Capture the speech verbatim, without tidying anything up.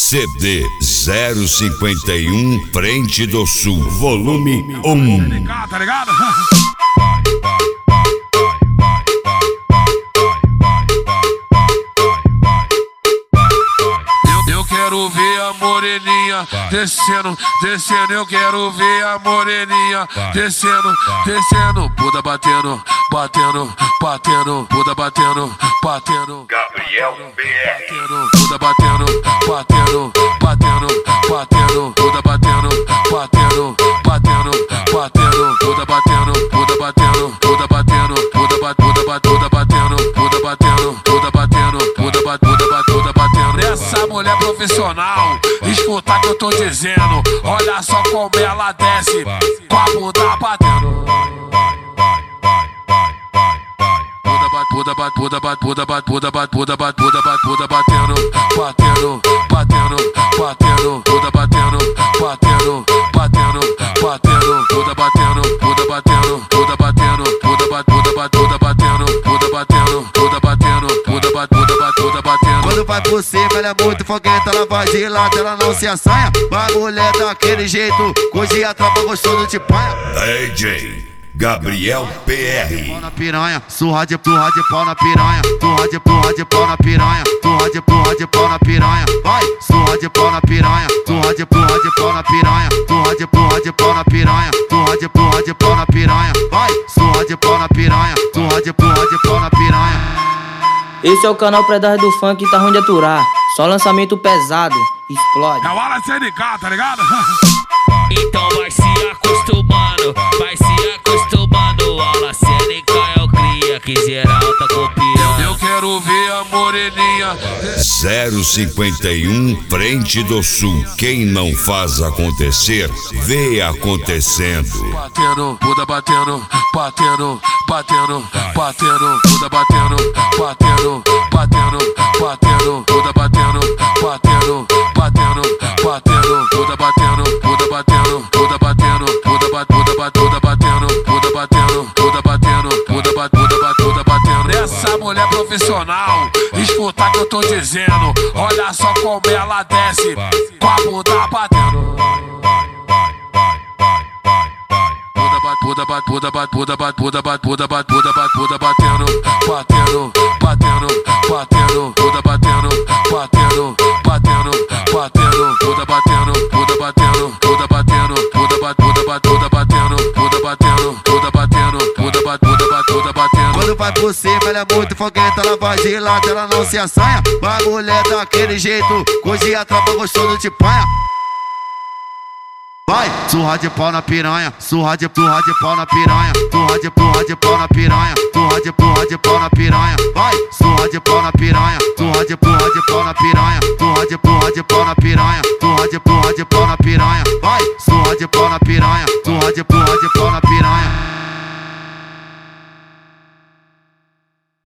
C D zero cinquenta e um, Frente do Sul, volume um. Tá ligado? Eu quero ver a moreninha descendo, descendo. Eu quero ver a moreninha descendo, descendo. Puta batendo, batendo, batendo. Puta batendo, batendo. Gabriel B R. Puta batendo, batendo, batendo, batendo. Puta batendo, batendo, batendo, batendo. Puta batendo, puta batendo, puta batendo, puta batendo, puta batendo, puta batendo, puta batendo, puta batendo, puta batendo. Essa mulher profissional, escuta que eu tô dizendo. Olha só como ela desce, com a bunda batendo. Puda bat, puda bat, puda bat, puda bat, puda bat, puda bat, puda batendo, batendo, batendo, batendo, puda batendo, batendo, batendo, batendo, puda batendo, puda batendo, puda batendo, puda bat, puda bat, puda batendo, puda batendo, puda batendo, puda bat, puda bat, puda batendo. Quando vai por cima, ela é muito foguenta, ela vai de lado, ela não se assanha. Mas mulher daquele jeito, hoje a tropa gostou de panha. D J Gabriel P R. Pau na piranha, surra de surra de pau na piranha, surra de surra de pau na piranha, surra de surra de pau na piranha, vai, surra de pau na piranha, surra de surra de pau na piranha, surra de surra de pau na piranha, surra de surra de pau na piranha, vai, surra de pau na piranha, surra de surra de pau na piranha. Esse é o canal Predar do Funk, tá ruim de aturar. Só lançamento pesado, explode. É o Ala C N K, tá ligado? Então vai se acostumando, vai se acostumando. Ala C N K é o cria que geral tá copiando. Eu quero ver a moreninha zero cinquenta e um, Frente do Sul. Quem não faz acontecer, vê acontecendo. batendo, puda batendo, batendo, batendo, batendo, puda batendo, batendo, batendo, batendo, puda batendo, batendo, batendo, batendo, puda batendo, puda batendo, puda batendo, puda bat, puda bat, puda batendo, puda batendo, puda batendo, puda bat, puda bat, puda batendo. Essa mulher profissional, escuta que eu tô dizendo. Olha só como ela desce, com a bunda batendo. Puda bat, puda bat, puda bat, puda bat, puda bat, puda bat, puda batendo, batendo, batendo, batendo, puda batendo, batendo, batendo, batendo, puda batendo, puda batendo, puda batendo, puda bat, puda bat, puda batendo, puda batendo, puda batendo, puda bat, puda bat, puda batendo. Quando vai por cima, ela é muito foguenta, ela vai de lado, ela não se assanha. Mas mulher daquele jeito, hoje a tropa gostou de panha. Vai, surra de pau na piranha, surra de surra de pau na piranha, surra de surra de pau na piranha, surra de surra de pau na piranha, vai, surra de pau na piranha, surra de surra de pau na piranha, surra de surra de pau na piranha, surra de surra de pau na piranha, vai, surra de pau na piranha, surra de surra de